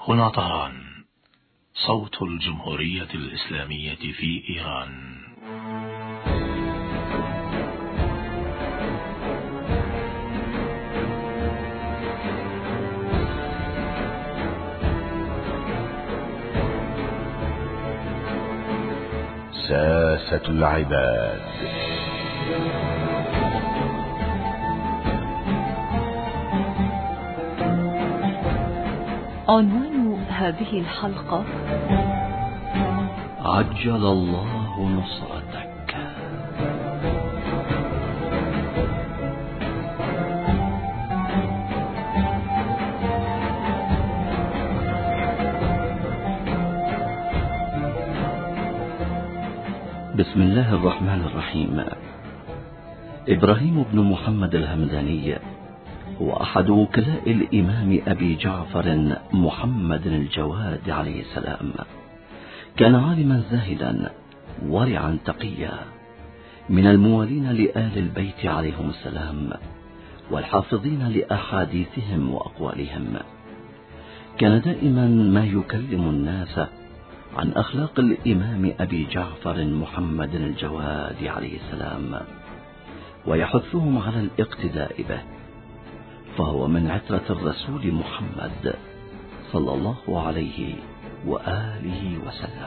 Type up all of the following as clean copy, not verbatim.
هنا طهران، صوت الجمهورية الإسلامية في إيران. ساسة العباد. عنوان هذه الحلقة: عجل الله نصرتك. بسم الله الرحمن الرحيم. إبراهيم بن محمد الهمداني هو أحد وكلاء الإمام أبي جعفر محمد الجواد عليه السلام. كان عالما زاهدا ورعا تقيا، من الموالين لآل البيت عليهم السلام، والحافظين لأحاديثهم وأقوالهم. كان دائما ما يكلم الناس عن أخلاق الإمام أبي جعفر محمد الجواد عليه السلام، ويحثهم على الاقتداء به، فهو من عترة الرسول محمد صلى الله عليه وآله وسلم.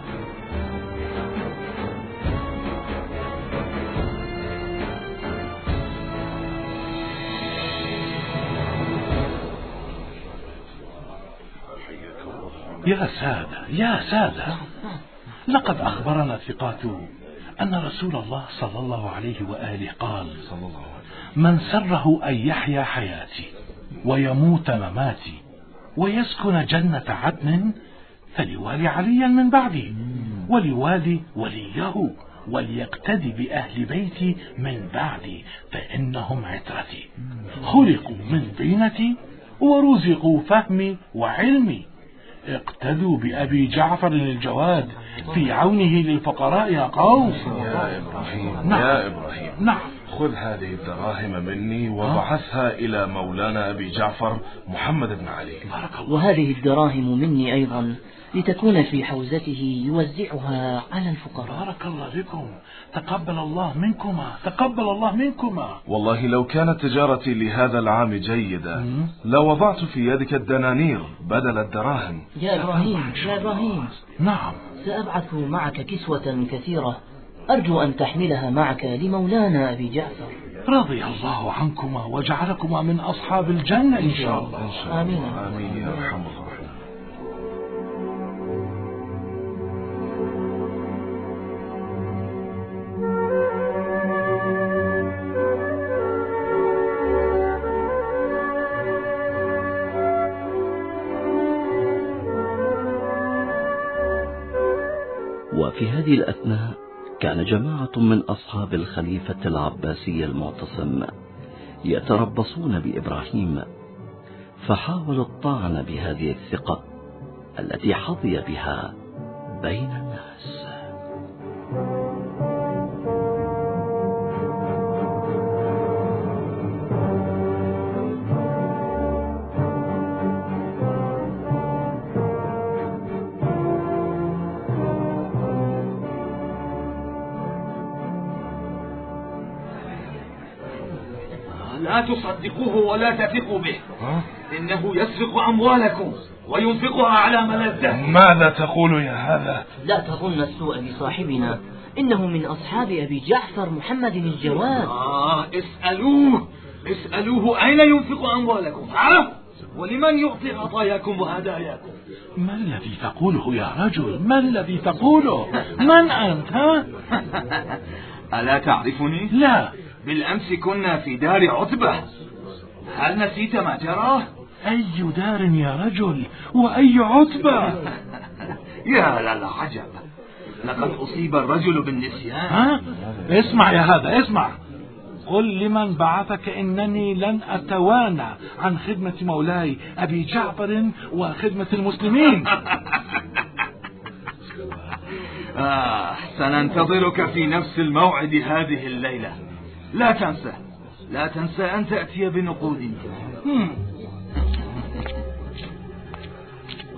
يا سادة يا سادة، لقد أخبرنا الثقات أن رسول الله صلى الله عليه وآله قال: من سره أن يحيا حياتي ويموت مماتي ويسكن جنة عدن فليوالي عليا من بعدي، وليوالي وليه، وليقتدي بأهل بيتي من بعدي، فإنهم عترتي، خلقوا من طينتي ورزقوا فهمي وعلمي. اقتدوا بأبي جعفر الجواد في عونه للفقراء يا قوم. يا إبراهيم، نعم. يا إبراهيم، نعم. خذ هذه الدراهم مني وابعثها إلى مولانا أبي جعفر محمد بن علي. وهذه الدراهم مني أيضا لتكون في حوزته يوزعها على الفقراء. بارك الله بكم، تقبل الله منكما، تقبل الله منكما. والله لو كانت تجارتي لهذا العام جيدة لوضعت في يدك الدنانير بدل الدراهم. يا إبراهيم، يا إبراهيم، نعم، سأبعث معك كسوة كثيرة، أرجو أن تحملها معك لمولانا أبي جعفر. رضي الله عنكما وجعلكما من أصحاب الجنة إن شاء الله. آمين آمين يا أرحم الراحمين. وفي هذه الأثناء كان جماعة من أصحاب الخليفة العباسي المعتصم يتربصون بإبراهيم، فحاولوا الطعن بهذه الثقة التي حظي بها بين الناس. لا تصدقوه ولا تثقوا به، إنه يسرق أموالكم وينفقها على ملذة. ماذا تقول يا هذا؟ لا تظن السوء بصاحبنا، إنه من أصحاب أبي جعفر محمد الجواد. اسألوه أين ينفق أموالكم، عرف، ولمن يعطي عطاياكم وهداياكم. ما الذي تقوله يا رجل؟ ما الذي تقوله؟ من أنت؟ ها؟ ألا تعرفني؟ لا. بالأمس كنا في دار عتبة، هل نسيت ما جرى؟ أي دار يا رجل؟ وأي عتبة؟ يا للعجب، لقد أصيب الرجل بالنسيان. ها؟ اسمع يا هذا، اسمع. قل لمن بعثك إنني لن أتوانى عن خدمة مولاي أبي جعفر وخدمة المسلمين. سننتظرك في نفس الموعد هذه الليلة. لا تنسى أن تأتي بنقود.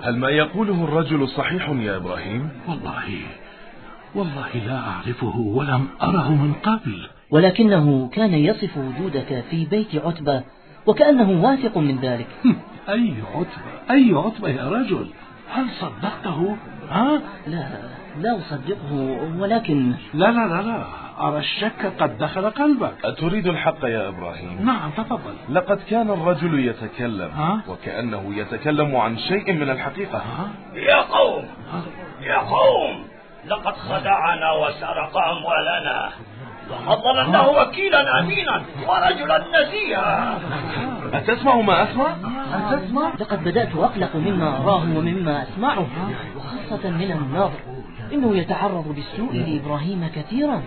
هل ما يقوله الرجل صحيح يا إبراهيم؟ والله لا أعرفه ولم أره من قبل. ولكنه كان يصف وجودك في بيت عتبة وكأنه واثق من ذلك. أي عتبة يا رجل؟ هل صدقته؟ ها؟ لا أصدقه، ولكن لا أرى الشك قد دخل قلبك. أتريد الحق يا إبراهيم؟ نعم تفضل. لقد كان الرجل يتكلم وكأنه يتكلم عن شيء من الحقيقة. يا قوم لقد خدعنا وسرق أموالنا وقد ظنناه وكيلا أمينا ورجلا نزيها. أتسمع ما أسمع؟ لقد بدأت أقلق مما أراه ومما أسمعه، وخاصة من النظر. إنه يتعرض بالسوء لإبراهيم كثيرا.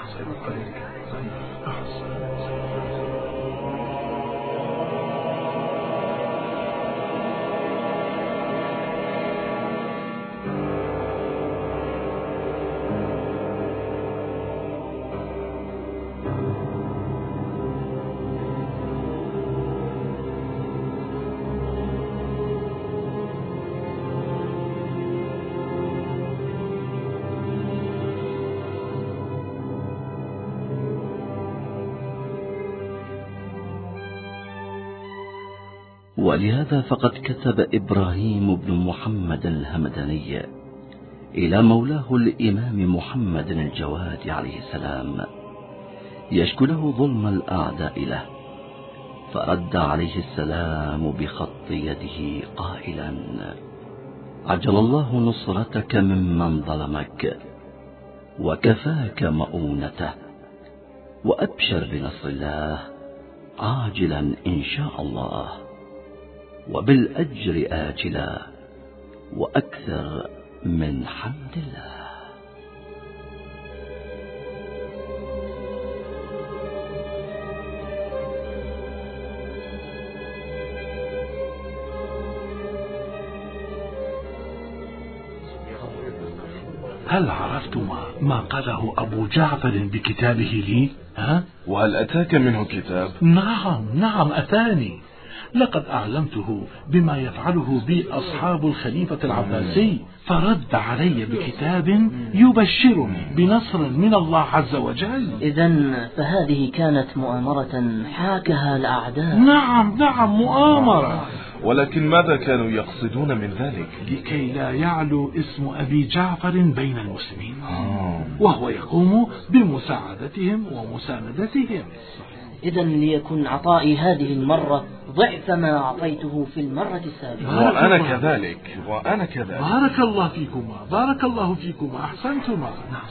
ولهذا فقد كتب إبراهيم بن محمد الهمداني إلى مولاه الإمام محمد الجواد عليه السلام يشكو له ظلم الأعداء له، فرد عليه السلام بخط يده قائلا: عجل الله نصرتك ممن ظلمك وكفاك مؤونته، وأبشر بنصر الله عاجلا إن شاء الله، وبالأجر آجلا، وأكثر من حمد الله. هل عرفتم ما قاله أبو جعفر بكتابه لي؟ وهل أتاك منه كتاب؟ نعم أتاني. لقد أعلمته بما يفعله بي أصحاب الخليفة العباسي، فرد علي بكتاب يبشرني بنصر من الله عز وجل. إذن فهذه كانت مؤامرة حاكها الأعداء. نعم مؤامرة. ولكن ماذا كانوا يقصدون من ذلك؟ لكي لا يعلو اسم أبي جعفر بين المسلمين، وهو يقوم بمساعدتهم ومساندتهم. إذن ليكن عطائي هذه المرة ضعف ما أعطيته في المرة السابقة. وأنا كذلك. بارك الله فيكما أحسنتما.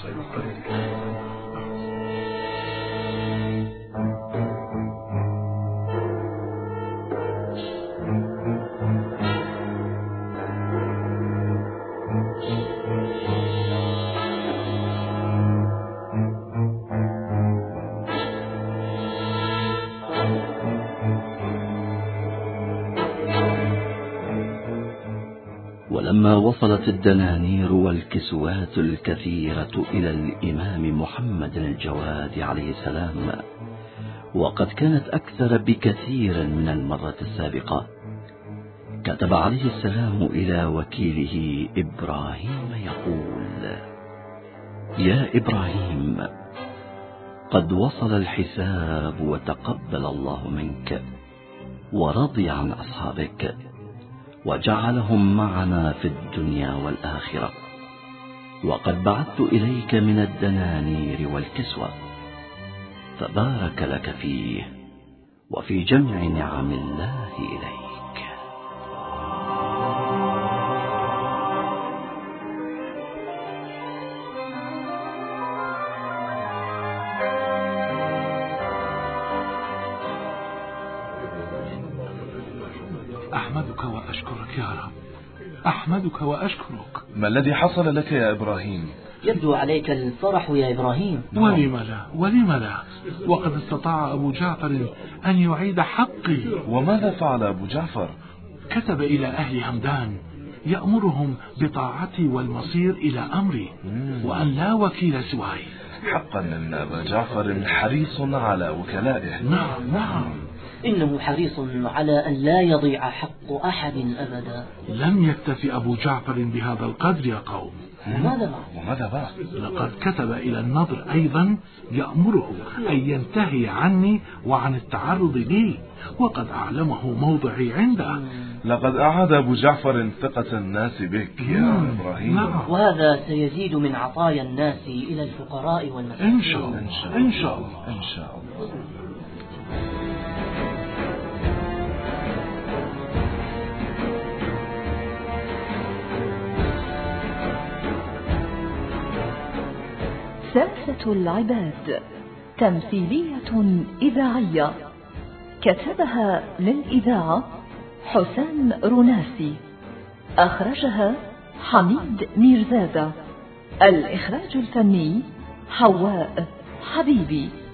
ولما وصلت الدنانير والكسوات الكثيرة إلى الإمام محمد الجواد عليه السلام، وقد كانت أكثر بكثير من المرة السابقة، كتب عليه السلام إلى وكيله إبراهيم يقول: يا إبراهيم، قد وصل الحساب وتقبل الله منك ورضي عن أصحابك وجعلهم معنا في الدنيا والآخرة، وقد بعثت إليك من الدنانير والكسوة، فبارك لك فيه وفي جمع نعم الله إليك. أحمدك وأشكرك يا رب، أحمدك وأشكرك. ما الذي حصل لك يا إبراهيم؟ يبدو عليك الفرح يا إبراهيم. ولم لا، وقد استطاع أبو جعفر أن يعيد حقي. وماذا فعل أبو جعفر؟ كتب إلى أهل همدان يأمرهم بطاعتي والمصير إلى أمري، وأن لا وكيل سواي. حقا أن أبا جعفر حريص على وكلائه. نعم. إنه حريص على أن لا يضيع حق أحد أبدا. لم يكتف أبو جعفر بهذا القدر يا قوم. وماذا بقى؟ لقد كتب إلى النضر أيضا يأمره أن ينتهي عني وعن التعرض لي، وقد أعلمه موضعي عنده. لقد أعاد أبو جعفر ثقة الناس بك يا إبراهيم. نعم. وهذا سيزيد من عطايا الناس إلى الفقراء والمساكين. إن شاء الله إن شاء الله إن شاء الله. ساسة العباد تمثيلية إذاعية كتبها للإذاعة حسام رناسي، أخرجها حميد ميرزادة، الإخراج الفني حواء حبيبي.